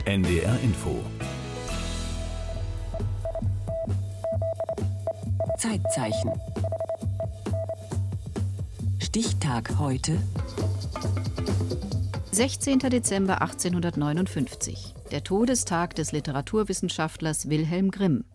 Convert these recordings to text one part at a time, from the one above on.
NDR Info. Zeitzeichen. Stichtag heute. 16. Dezember 1859. Der Todestag des Literaturwissenschaftlers Wilhelm Grimm.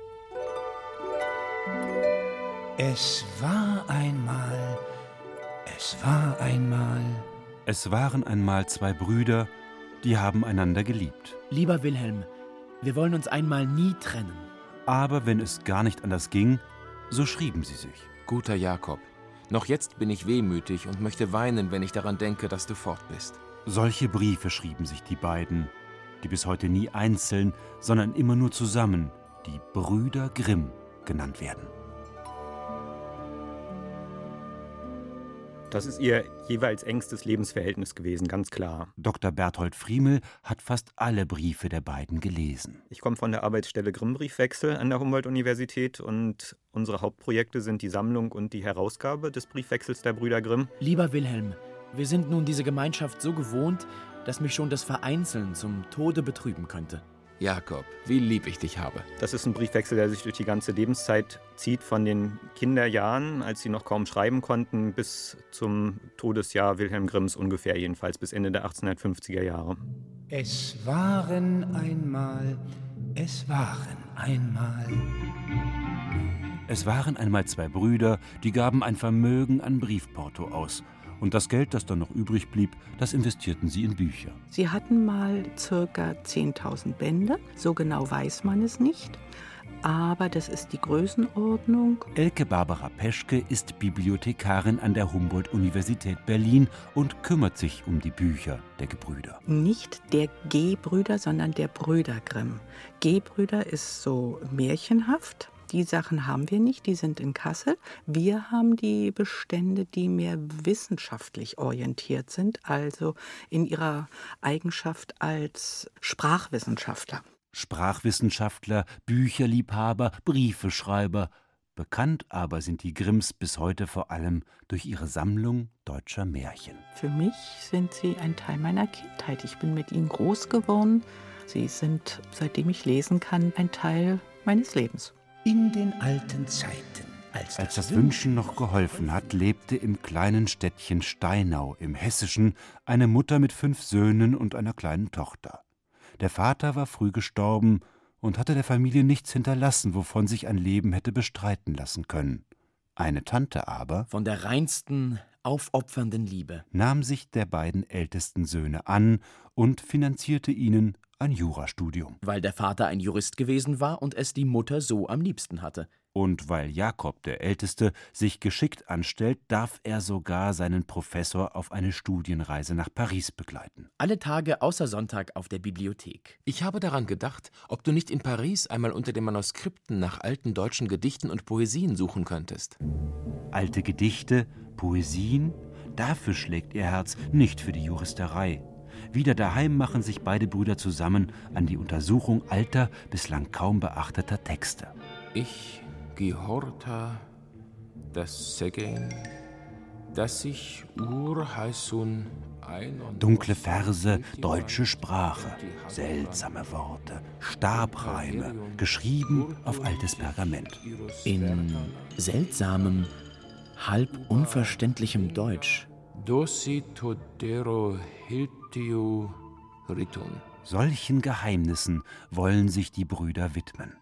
Es war einmal, es war einmal. Es waren einmal zwei Brüder, die haben einander geliebt. Lieber Wilhelm, wir wollen uns einmal nie trennen. Aber wenn es gar nicht anders ging, so schrieben sie sich. Guter Jakob, noch jetzt bin ich wehmütig und möchte weinen, wenn ich daran denke, dass du fort bist. Solche Briefe schrieben sich die beiden, die bis heute nie einzeln, sondern immer nur zusammen, die Brüder Grimm genannt werden. Das ist ihr jeweils engstes Lebensverhältnis gewesen, ganz klar. Dr. Berthold Friemel hat fast alle Briefe der beiden gelesen. Ich komme von der Arbeitsstelle Grimm-Briefwechsel an der Humboldt-Universität und unsere Hauptprojekte sind die Sammlung und die Herausgabe des Briefwechsels der Brüder Grimm. Lieber Wilhelm, wir sind nun diese Gemeinschaft so gewohnt, dass mich schon das Vereinzeln zum Tode betrüben könnte. Jakob, wie lieb ich dich habe. Das ist ein Briefwechsel, der sich durch die ganze Lebenszeit zieht, von den Kinderjahren, als sie noch kaum schreiben konnten, bis zum Todesjahr Wilhelm Grimms ungefähr, jedenfalls bis Ende der 1850er Jahre. Es waren einmal, es waren einmal. Es waren einmal zwei Brüder, die gaben ein Vermögen an Briefporto aus. Und das Geld, das dann noch übrig blieb, das investierten sie in Bücher. Sie hatten mal ca. 10.000 Bände, so genau weiß man es nicht, aber das ist die Größenordnung. Elke Barbara Peschke ist Bibliothekarin an der Humboldt-Universität Berlin und kümmert sich um die Bücher der Gebrüder. Nicht der G-Brüder, sondern der Brüder Grimm. G-Brüder ist so märchenhaft. Die Sachen haben wir nicht, die sind in Kassel. Wir haben die Bestände, die mehr wissenschaftlich orientiert sind, also in ihrer Eigenschaft als Sprachwissenschaftler. Sprachwissenschaftler, Bücherliebhaber, Briefeschreiber. Bekannt aber sind die Grimms bis heute vor allem durch ihre Sammlung deutscher Märchen. Für mich sind sie ein Teil meiner Kindheit. Ich bin mit ihnen groß geworden. Sie sind, seitdem ich lesen kann, ein Teil meines Lebens. In den alten Zeiten, als das Wünschen noch geholfen hat, lebte im kleinen Städtchen Steinau im Hessischen eine Mutter mit 5 Söhnen und einer kleinen Tochter. Der Vater war früh gestorben und hatte der Familie nichts hinterlassen, wovon sich ein Leben hätte bestreiten lassen können. Eine Tante aber, von der reinsten, aufopfernden Liebe, nahm sich der beiden ältesten Söhne an und finanzierte ihnen ein Jurastudium. Weil der Vater ein Jurist gewesen war und es die Mutter so am liebsten hatte. Und weil Jakob, der Älteste, sich geschickt anstellt, darf er sogar seinen Professor auf eine Studienreise nach Paris begleiten. Alle Tage außer Sonntag auf der Bibliothek. Ich habe daran gedacht, ob du nicht in Paris einmal unter den Manuskripten nach alten deutschen Gedichten und Poesien suchen könntest. Alte Gedichte, Poesien, dafür schlägt ihr Herz, nicht für die Juristerei. Wieder daheim machen sich beide Brüder zusammen an die Untersuchung alter, bislang kaum beachteter Texte. Ich gehorta das Segen, dass ich urheißun ein und dunkle Verse, deutsche Sprache, seltsame Worte, Stabreime, geschrieben auf altes Pergament. In seltsamem, halb unverständlichem Deutsch. Dosi todero hiltiu ritum. Solchen Geheimnissen wollen sich die Brüder widmen.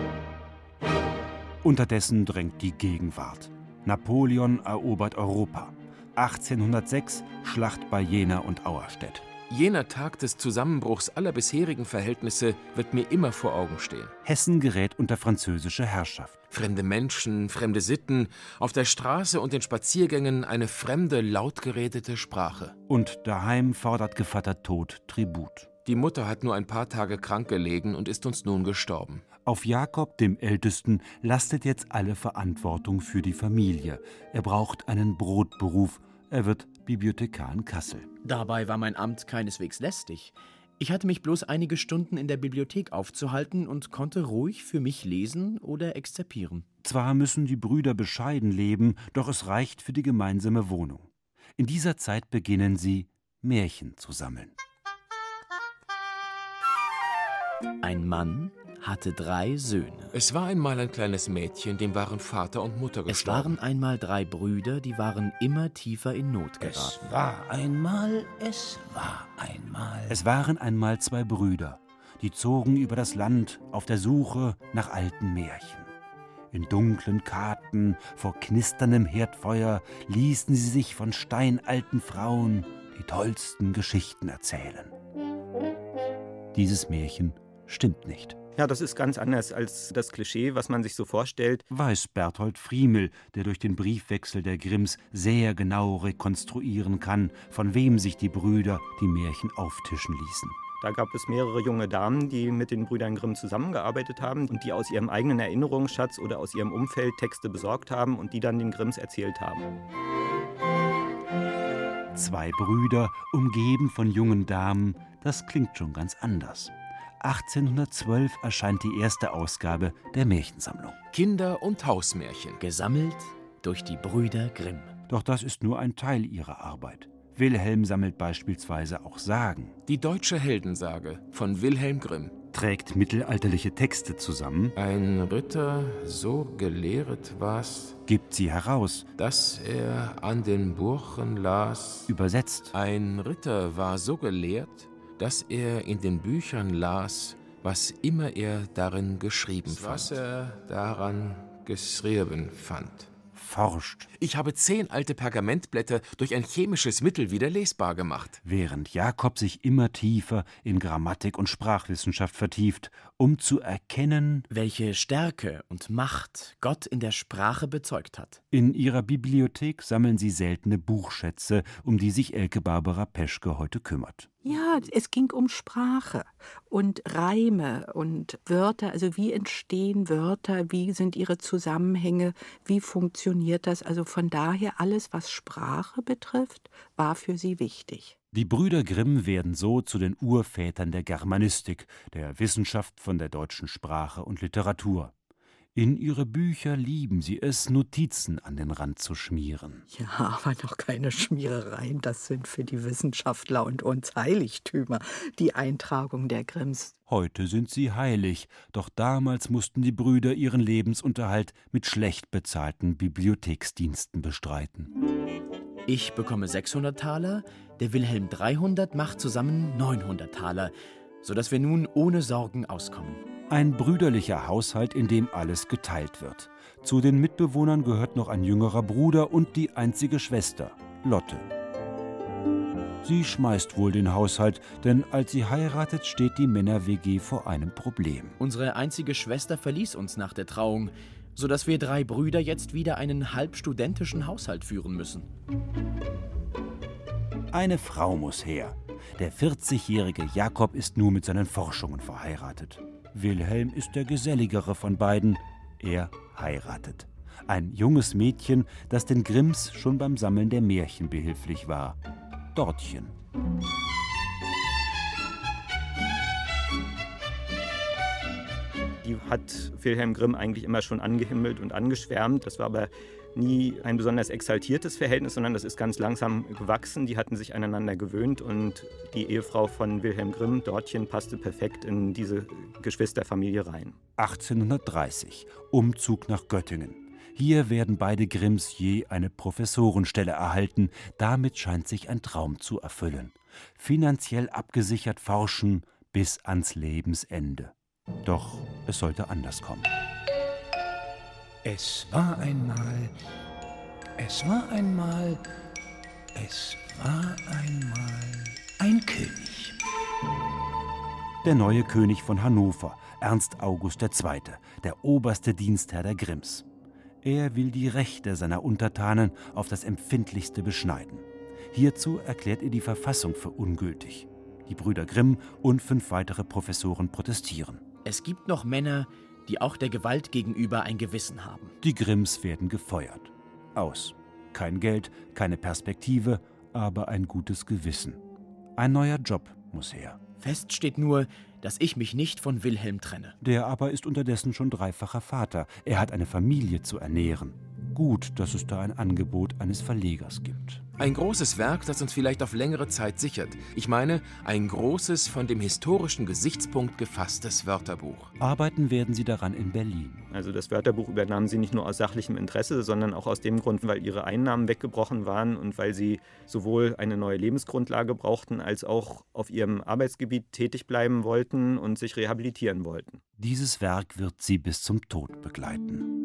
Unterdessen drängt die Gegenwart. Napoleon erobert Europa. 1806 Schlacht bei Jena und Auerstedt. Jener Tag des Zusammenbruchs aller bisherigen Verhältnisse wird mir immer vor Augen stehen. Hessen gerät unter französische Herrschaft. Fremde Menschen, fremde Sitten, auf der Straße und den Spaziergängen eine fremde, laut geredete Sprache. Und daheim fordert Gevatter Tod Tribut. Die Mutter hat nur ein paar Tage krank gelegen und ist uns nun gestorben. Auf Jakob, dem Ältesten, lastet jetzt alle Verantwortung für die Familie. Er braucht einen Brotberuf. Er wird Bibliothekar in Kassel. Dabei war mein Amt keineswegs lästig. Ich hatte mich bloß einige Stunden in der Bibliothek aufzuhalten und konnte ruhig für mich lesen oder exzerpieren. Zwar müssen die Brüder bescheiden leben, doch es reicht für die gemeinsame Wohnung. In dieser Zeit beginnen sie, Märchen zu sammeln. Ein Mann hatte 3 Söhne. Es war einmal ein kleines Mädchen, dem waren Vater und Mutter Es gestorben. waren einmal 3 Brüder, die waren immer tiefer in Not geraten. Es war einmal. Es waren einmal 2 Brüder, die zogen über das Land auf der Suche nach alten Märchen. In dunklen Karten, vor knisterndem Herdfeuer, ließen sie sich von steinalten Frauen die tollsten Geschichten erzählen. Dieses Märchen stimmt nicht. Ja, das ist ganz anders als das Klischee, was man sich so vorstellt. Weiß Berthold Friemel, der durch den Briefwechsel der Grimms sehr genau rekonstruieren kann, von wem sich die Brüder die Märchen auftischen ließen. Da gab es mehrere junge Damen, die mit den Brüdern Grimm zusammengearbeitet haben und die aus ihrem eigenen Erinnerungsschatz oder aus ihrem Umfeld Texte besorgt haben und die dann den Grimms erzählt haben. 2 Brüder, umgeben von jungen Damen, das klingt schon ganz anders. 1812 erscheint die erste Ausgabe der Märchensammlung. Kinder- und Hausmärchen. Gesammelt durch die Brüder Grimm. Doch das ist nur ein Teil ihrer Arbeit. Wilhelm sammelt beispielsweise auch Sagen, Die deutsche Heldensage von Wilhelm Grimm. trägt mittelalterliche Texte zusammen, Ein Ritter, so gelehret war's, gibt sie heraus, dass er an den Burgen las. übersetzt. Ein Ritter war so gelehrt, dass er in den Büchern las, was immer er darin geschrieben fand. Was er daran geschrieben fand. Forscht, Ich habe 10 alte Pergamentblätter durch ein chemisches Mittel wieder lesbar gemacht. während Jakob sich immer tiefer in Grammatik und Sprachwissenschaft vertieft, um zu erkennen, Welche Stärke und Macht Gott in der Sprache bezeugt hat. in ihrer Bibliothek sammeln sie seltene Buchschätze, um die sich Elke Barbara Peschke heute kümmert. Ja, es ging um Sprache und Reime und Wörter, also wie entstehen Wörter, wie sind ihre Zusammenhänge, wie funktioniert das. Also von daher alles, was Sprache betrifft, war für sie wichtig. Die Brüder Grimm werden so zu den Urvätern der Germanistik, der Wissenschaft von der deutschen Sprache und Literatur. In ihre Bücher lieben sie es, Notizen an den Rand zu schmieren. Ja, aber noch keine Schmierereien, das sind für die Wissenschaftler und uns Heiligtümer, die Eintragung der Grimms. Heute sind sie heilig, doch damals mussten die Brüder ihren Lebensunterhalt mit schlecht bezahlten Bibliotheksdiensten bestreiten. Ich bekomme 600 Taler, der Wilhelm 300, macht zusammen 900 Taler, sodass wir nun ohne Sorgen auskommen. Ein brüderlicher Haushalt, in dem alles geteilt wird. Zu den Mitbewohnern gehört noch ein jüngerer Bruder und die einzige Schwester, Lotte. Sie schmeißt wohl den Haushalt, denn als sie heiratet, steht die Männer-WG vor einem Problem. Unsere einzige Schwester verließ uns nach der Trauung, sodass wir 3 Brüder jetzt wieder einen halbstudentischen Haushalt führen müssen. Eine Frau muss her. Der 40-jährige Jakob ist nur mit seinen Forschungen verheiratet. Wilhelm ist der geselligere von beiden. Er heiratet. Ein junges Mädchen, das den Grimms schon beim Sammeln der Märchen behilflich war. Dortchen. Die hat Wilhelm Grimm eigentlich immer schon angehimmelt und angeschwärmt. Das war aber nie ein besonders exaltiertes Verhältnis, sondern das ist ganz langsam gewachsen. Die hatten sich aneinander gewöhnt und die Ehefrau von Wilhelm Grimm, Dortchen, passte perfekt in diese Geschwisterfamilie rein. 1830. Umzug nach Göttingen. Hier werden beide Grimms je eine Professorenstelle erhalten. Damit scheint sich ein Traum zu erfüllen. Finanziell abgesichert forschen bis ans Lebensende. Doch es sollte anders kommen. Es war einmal ein König. Der neue König von Hannover, Ernst August II., der oberste Dienstherr der Grimms. Er will die Rechte seiner Untertanen auf das Empfindlichste beschneiden. Hierzu erklärt er die Verfassung für ungültig. Die Brüder Grimm und 5 weitere Professoren protestieren. Es gibt noch Männer, die auch der Gewalt gegenüber ein Gewissen haben. Die Grimms werden gefeuert. Aus. Kein Geld, keine Perspektive, aber ein gutes Gewissen. Ein neuer Job muss her. Fest steht nur, dass ich mich nicht von Wilhelm trenne. Der aber ist unterdessen schon 3-facher Vater. Er hat eine Familie zu ernähren. Gut, dass es da ein Angebot eines Verlegers gibt. Ein großes Werk, das uns vielleicht auf längere Zeit sichert. Ich meine, ein großes, von dem historischen Gesichtspunkt gefasstes Wörterbuch. Arbeiten werden sie daran in Berlin. Also das Wörterbuch übernahmen sie nicht nur aus sachlichem Interesse, sondern auch aus dem Grund, weil ihre Einnahmen weggebrochen waren und weil sie sowohl eine neue Lebensgrundlage brauchten, als auch auf ihrem Arbeitsgebiet tätig bleiben wollten und sich rehabilitieren wollten. Dieses Werk wird sie bis zum Tod begleiten.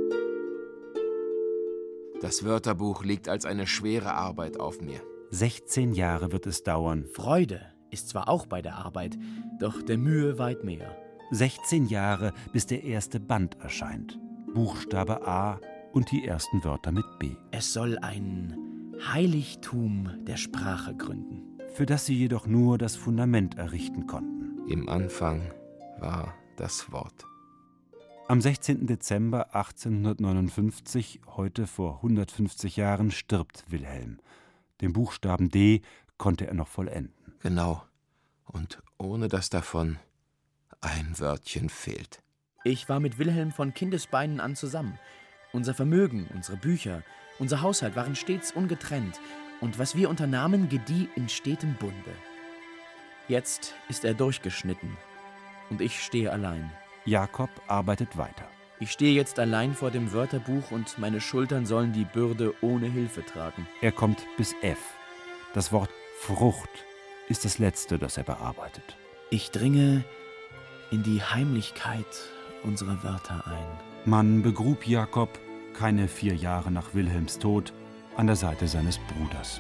Das Wörterbuch liegt als eine schwere Arbeit auf mir. 16 Jahre wird es dauern. Freude ist zwar auch bei der Arbeit, doch der Mühe weit mehr. 16 Jahre, bis der erste Band erscheint. Buchstabe A und die ersten Wörter mit B. Es soll ein Heiligtum der Sprache gründen. Für das sie jedoch nur das Fundament errichten konnten. Im Anfang war das Wort. Am 16. Dezember 1859, heute vor 150 Jahren, stirbt Wilhelm. Den Buchstaben D konnte er noch vollenden. Genau. Und ohne dass davon ein Wörtchen fehlt. Ich war mit Wilhelm von Kindesbeinen an zusammen. Unser Vermögen, unsere Bücher, unser Haushalt waren stets ungetrennt. Und was wir unternahmen, gedieh in stetem Bunde. Jetzt ist er durchgeschnitten. Und ich stehe allein. Jakob arbeitet weiter. Ich stehe jetzt allein vor dem Wörterbuch und meine Schultern sollen die Bürde ohne Hilfe tragen. Er kommt bis F. Das Wort Frucht ist das letzte, das er bearbeitet. Ich dringe in die Heimlichkeit unserer Wörter ein. Man begrub Jakob, keine 4 Jahre nach Wilhelms Tod, an der Seite seines Bruders.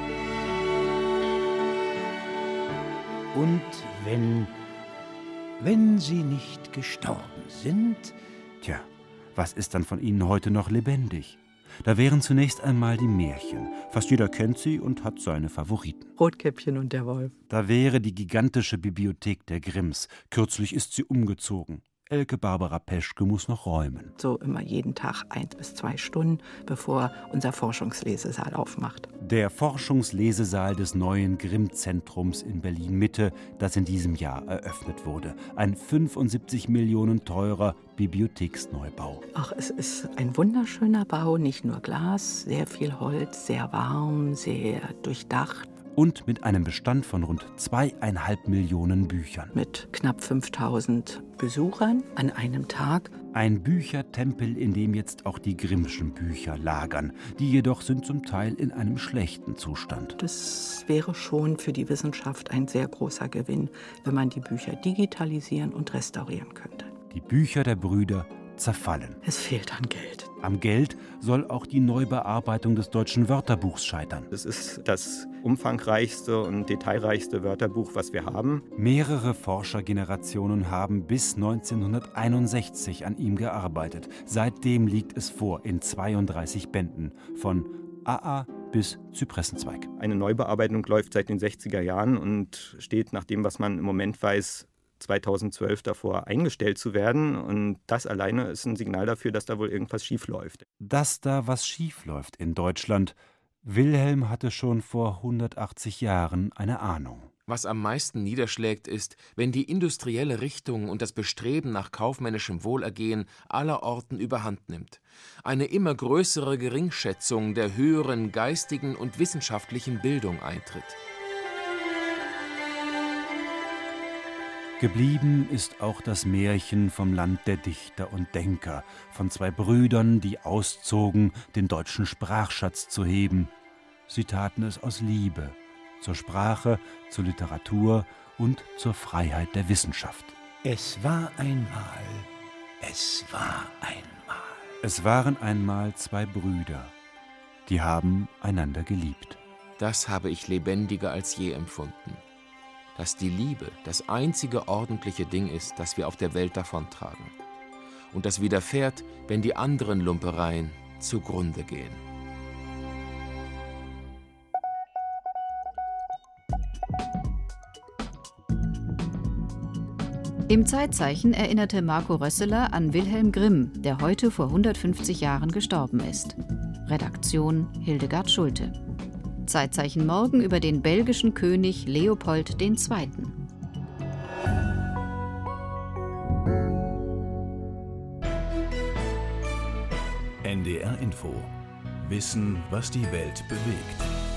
Und wenn sie nicht gestorben sind? Tja, was ist dann von ihnen heute noch lebendig? Da wären zunächst einmal die Märchen. Fast jeder kennt sie und hat seine Favoriten. Rotkäppchen und der Wolf. Da wäre die gigantische Bibliothek der Grimms. Kürzlich ist sie umgezogen. Elke Barbara Peschke muss noch räumen. So immer jeden Tag 1 bis 2 Stunden, bevor unser Forschungslesesaal aufmacht. Der Forschungslesesaal des neuen Grimm-Zentrums in Berlin-Mitte, das in diesem Jahr eröffnet wurde. Ein 75 Millionen teurer Bibliotheksneubau. Ach, es ist ein wunderschöner Bau, nicht nur Glas, sehr viel Holz, sehr warm, sehr durchdacht. Und mit einem Bestand von rund 2,5 Millionen Büchern. Mit knapp 5000 Besuchern an einem Tag. Ein Büchertempel, in dem jetzt auch die Grimmschen Bücher lagern. Die jedoch sind zum Teil in einem schlechten Zustand. Das wäre schon für die Wissenschaft ein sehr großer Gewinn, wenn man die Bücher digitalisieren und restaurieren könnte. Die Bücher der Brüder zerfallen. Es fehlt an Geld. Am Geld soll auch die Neubearbeitung des deutschen Wörterbuchs scheitern. Es ist das umfangreichste und detailreichste Wörterbuch, was wir haben. Mehrere Forschergenerationen haben bis 1961 an ihm gearbeitet. Seitdem liegt es vor in 32 Bänden, von AA bis Zypressenzweig. Eine Neubearbeitung läuft seit den 60er Jahren und steht nach dem, was man im Moment weiß, 2012 davor eingestellt zu werden. Und das alleine ist ein Signal dafür, dass da wohl irgendwas schief läuft. Dass da was schief läuft in Deutschland. Wilhelm hatte schon vor 180 Jahren eine Ahnung. Was am meisten niederschlägt, ist, wenn die industrielle Richtung und das Bestreben nach kaufmännischem Wohlergehen allerorten überhand nimmt. Eine immer größere Geringschätzung der höheren geistigen und wissenschaftlichen Bildung eintritt. Geblieben ist auch das Märchen vom Land der Dichter und Denker, von 2 Brüdern, die auszogen, den deutschen Sprachschatz zu heben. Sie taten es aus Liebe, zur Sprache, zur Literatur und zur Freiheit der Wissenschaft. Es war einmal. Es waren einmal 2 Brüder, die haben einander geliebt. Das habe ich lebendiger als je empfunden. Dass die Liebe das einzige ordentliche Ding ist, das wir auf der Welt davontragen. Und das widerfährt, wenn die anderen Lumpereien zugrunde gehen. Im Zeitzeichen erinnerte Marco Rösseler an Wilhelm Grimm, der heute vor 150 Jahren gestorben ist. Redaktion Hildegard Schulte. Zeitzeichen morgen über den belgischen König Leopold II. NDR Info Wissen, was die Welt bewegt.